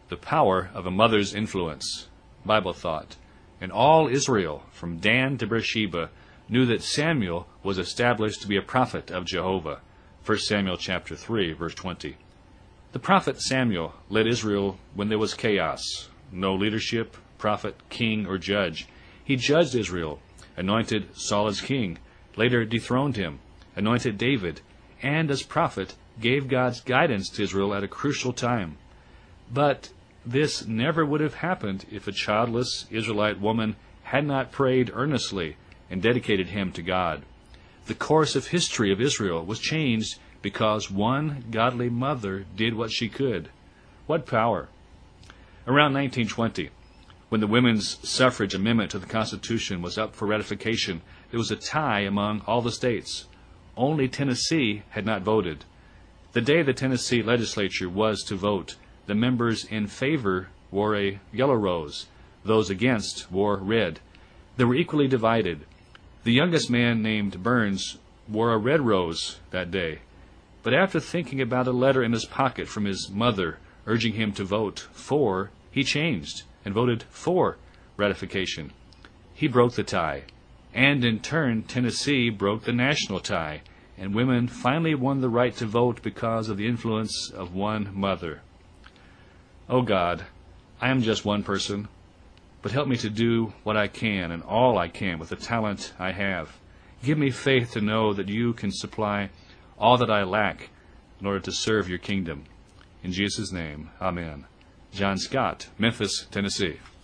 The power of a mother's influence. Bible thought. And all Israel, from Dan to Beersheba, knew that Samuel was established to be a prophet of Jehovah. 1 Samuel chapter 3, verse 20. The prophet Samuel led Israel when there was chaos. No leadership, prophet, king, or judge. He judged Israel, anointed Saul as king, later dethroned him, anointed David, and as prophet gave God's guidance to Israel at a crucial time. But this never would have happened if a childless Israelite woman had not prayed earnestly and dedicated him to God. The course of history of Israel was changed because one godly mother did what she could. What power! Around 1920, when the women's suffrage amendment to the Constitution was up for ratification, there was a tie among all the states. Only Tennessee had not voted. The day the Tennessee legislature was to vote, the members in favor wore a yellow rose. Those against wore red. They were equally divided. The youngest man, named Burns, wore a red rose that day. But after thinking about a letter in his pocket from his mother urging him to vote for, he changed and voted for ratification. He broke the tie. And in turn, Tennessee broke the national tie, and women finally won the right to vote because of the influence of one mother. Oh God, I am just one person, but help me to do what I can and all I can with the talent I have. Give me faith to know that you can supply all that I lack in order to serve your kingdom. In Jesus' name, amen. John Scott, Memphis, Tennessee.